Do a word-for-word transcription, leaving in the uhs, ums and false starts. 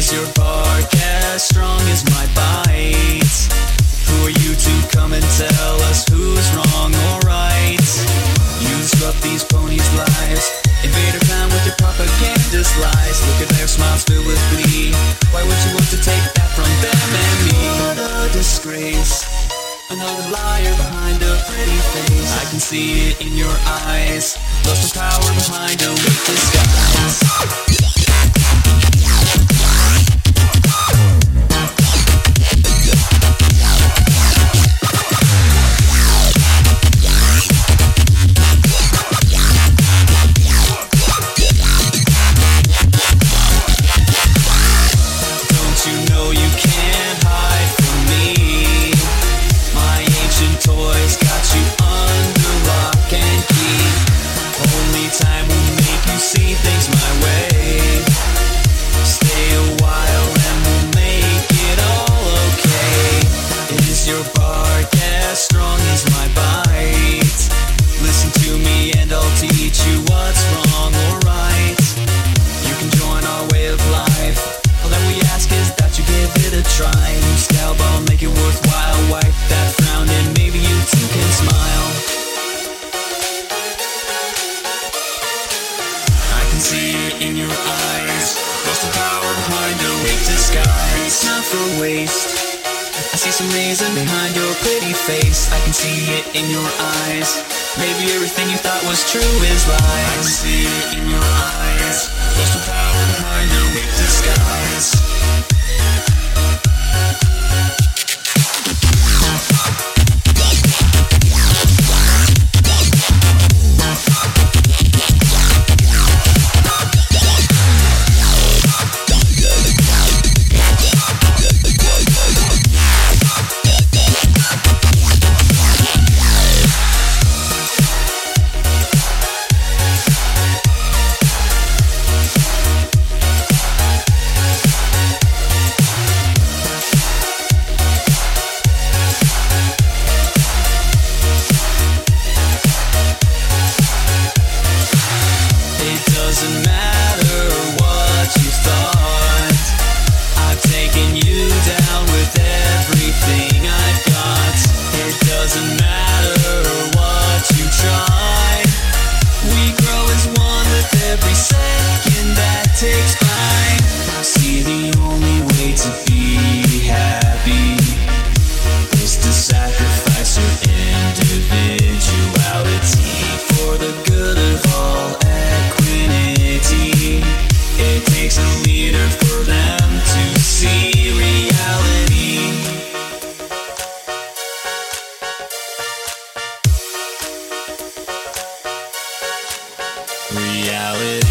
Is your bark as strong as my bite? Who are you to come and tell us who's wrong or right? You disrupt these ponies' lives, invade our time with your propagandist lies. Look at their smiles filled with glee. Why would you want to take that from them and me? What a disgrace, another liar behind a pretty face. I can see it in your eyes, lust for power behind a weak disguise. I see some reason behind your pretty face. I can see it in your eyes. Maybe everything you thought was true is lies. I can see it in your eyes. What's the power behind your weak disguise? Reality.